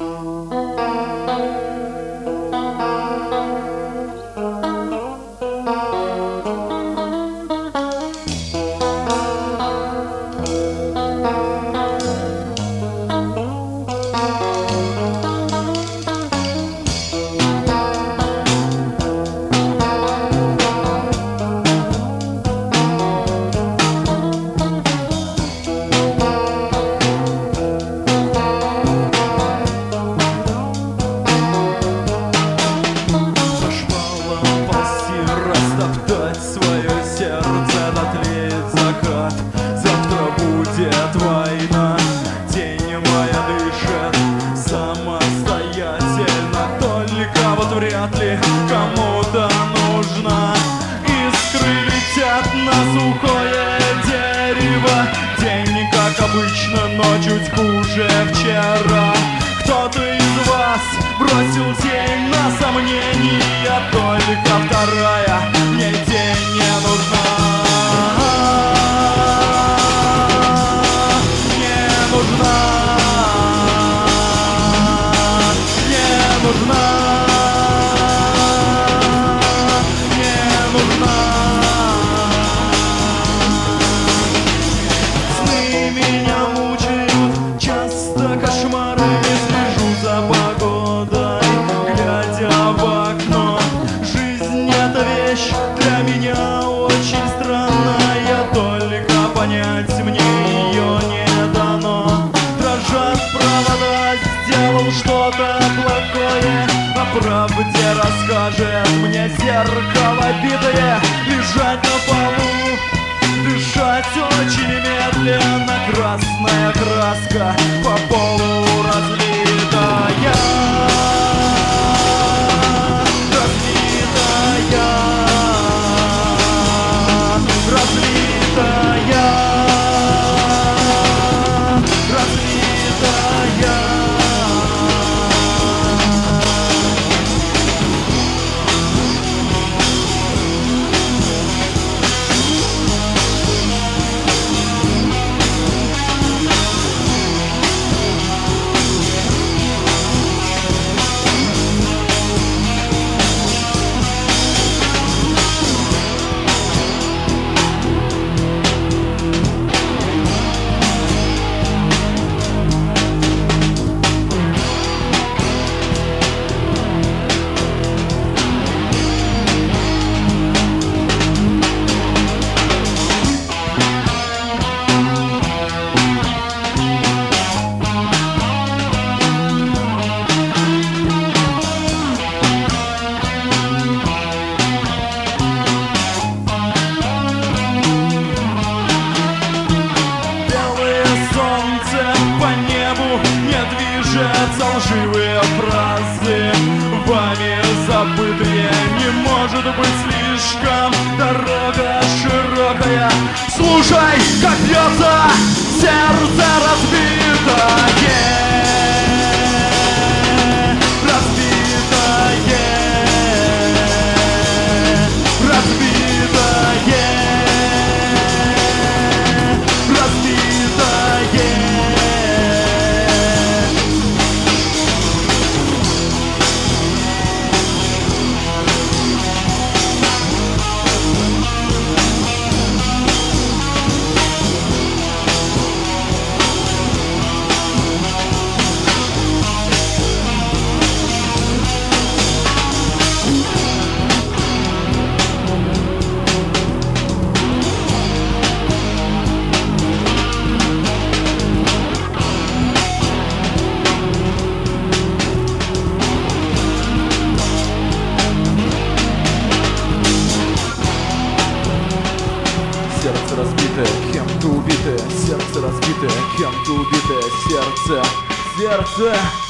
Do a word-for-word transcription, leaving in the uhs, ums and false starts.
Война, тень моя дышит самостоятельно. Только вот вряд ли кому-то нужна. Искры летят на сухое дерево. День как обычно, но чуть хуже вчера. Кто-то из вас бросил тень на сомнения. Только вторая мне тень не нужна. Для меня очень странная, только понять мне ее не дано. Дрожат провода, сделал что-то плохое, о правде расскажет мне зеркало битое. Лежать на полу, дышать очень медленно, красная краска по полу разлитая. Лживые фразы, вами забытые, не может быть слишком. Дорога широкая, слушай, как бьется сердце разбитое. Разбитое, разбитое, разбитое. Сердце разбитое, кем-то убитое, сердце разбитое, кем-то убитое, сердце, сердце.